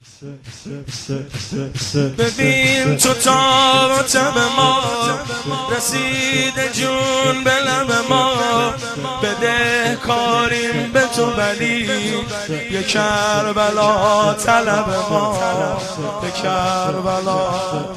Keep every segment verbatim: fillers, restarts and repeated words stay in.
ببین تو تا تب ما رسیده جون به لب ما، بده کاریم به تو ولی یه کربلا طلب ما، یه کربلا.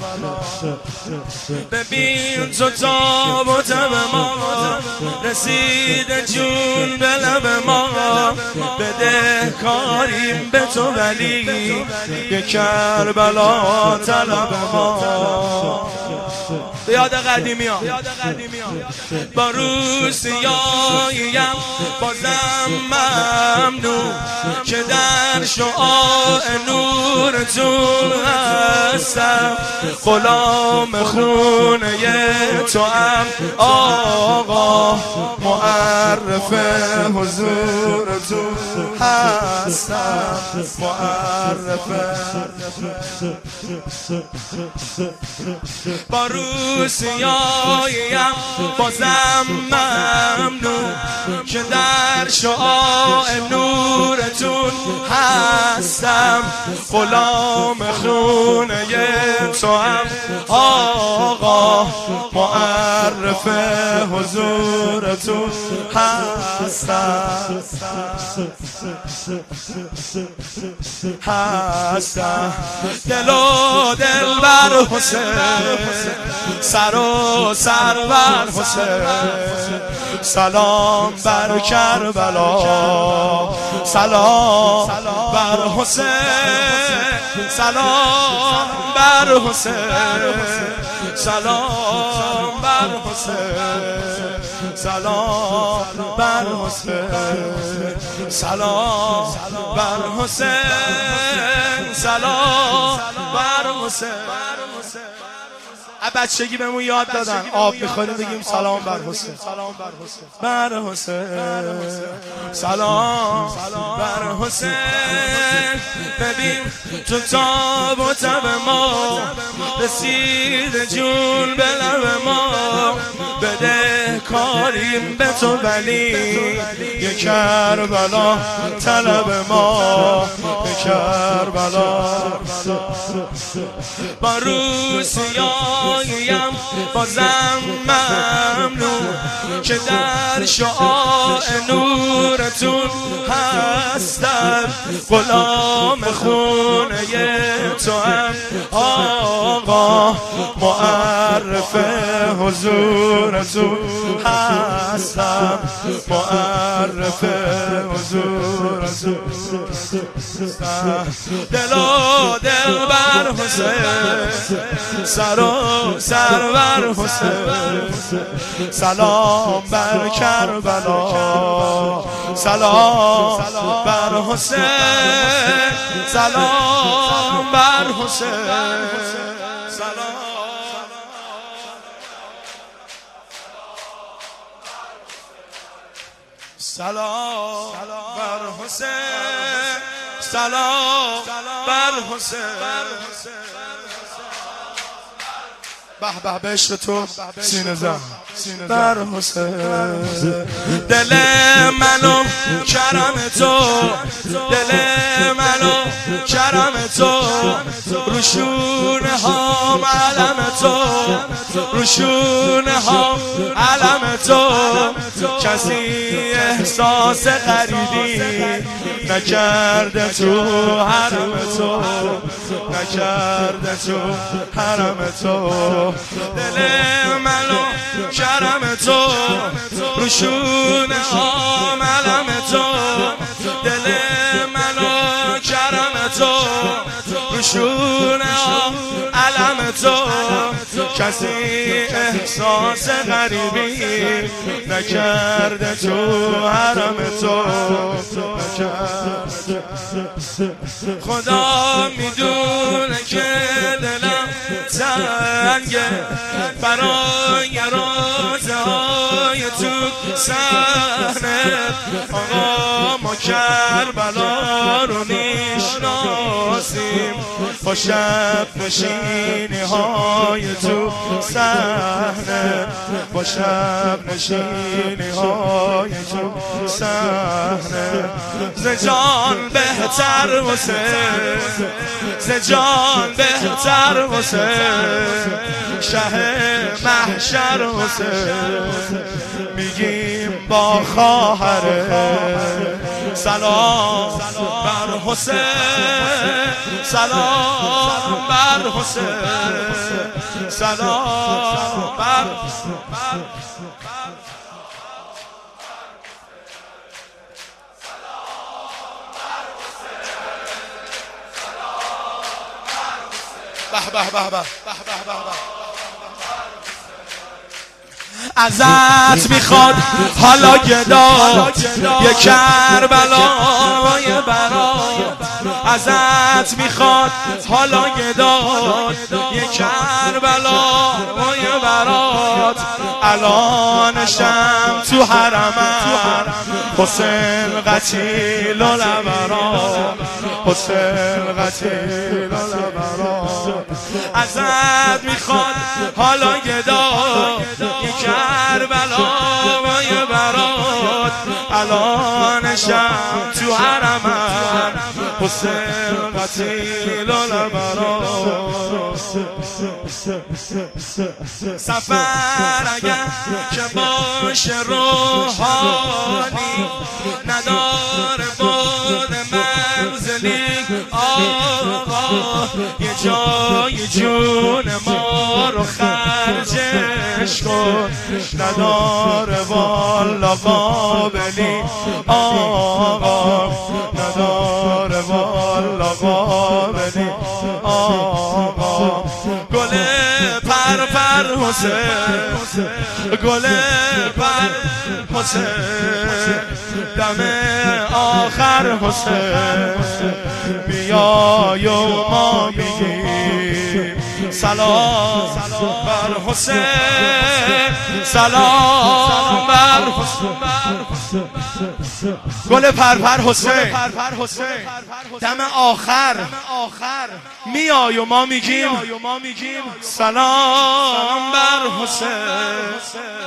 ببین تو تا تب ما رسیده جون به لب ما، بده کاریم به تو ولی یه کربلا طلب ما. یاد قدیمی ها با روسیاییم بازم ممنون که در شعاع نورتون هستم، غلام خونه تو هم آقا، معرف حضورتون هستم، معرف. با روسیاییم بازم ممنون که در شعاع نورتون هستم، غلام خونه تو هم آقا، معرف حضورتون هستم، هستم. دل و دل بر حسین، سر و سر بر حسین، سلام بر کربلا، سلام بر حسین، سلام بر حسین، سلام بر حسین، سلام بر حسین، سلام بر حسین، سلام بر حسین. بچگی بهمون یاد دادن آب میخوریم بگیم سلام بر حسین، سلام بر حسین، بر حسین، سلام بر حسین. ببین تو تاب و تب ما رسید جون به لب ما، بده کاریم به تو ولی یه کربلا طلب ما، یه کربلا. با روسیاییم بازم ممنون که در شعاع نورتون هستم، غلام خونه تو هم آقا، معرف حضورتون هستم، معرف حضورتون هستم. دل و دل بر حسین، سر و سر بر حسین، سلام بر کربلا، سلام بر حسین، سلام بر حسین، سلام. سلام بر حسین، سلام بر حسین. به به به عشق تو سینه زن بر حسین. دل منو کرم تو، دل منو کرم تو، روشونه ها علم تو، روشونه ها علم تو. کسی احساس غریبی نکرده تو حرم تو، نکرده تو حرم تو. دل منو کرم تو، روشونه ها علم تو، دل منو کرم تو، روشونه ها علم تو. کسی احساس غریبی نکرده تو حرم تو، خدا میدونه که دلم تنگه برای رازهای تو صحنه. آقا ما کربلا رو میشناسیم با شب نشینی های تو صحنه، با شب نشینی های تو صحنه. ز جان بهتر حسین، ز جان بهتر حسین، شه محشر حسین. میگیم با خواهره سلام بر حسین، سلام بر حسین، سلام بر به به به به به به به. ازت میخواد حالا گدا یه کربلای برات، ازت میخواد حالا گدا یه کربلای برات. الانشم تو حرمم حسین قتیل الابرار، حسین قتیل الابرار. ازت میخواد حالا گدا یه کربلای برات، الانشم تو حرمم حسین قتیل الابرار. سفر اگر که باشه روحانی، نداره بود منزلی آقا. یه جای جون ما رو خرجش کن، نداره والا قابلی آقا، نداره والا قابلی آقا. گل پر پر حسین، گل پر حسین، دم آخر حسین. بیای و ما میگیم سلام بر حسین، سلام بر حسین. گل پرپر حسین، دم آخر میای و ما میگیم سلام بر حسین.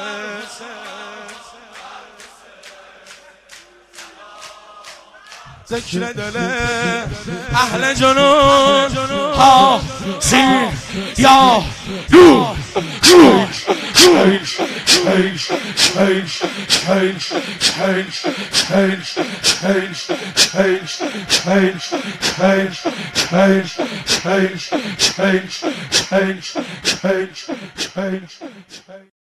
ذکر دل اهل جنون ها سین یا دو شین شین شین شین شین شین شین شین شین شین شین شین شین شین شین شین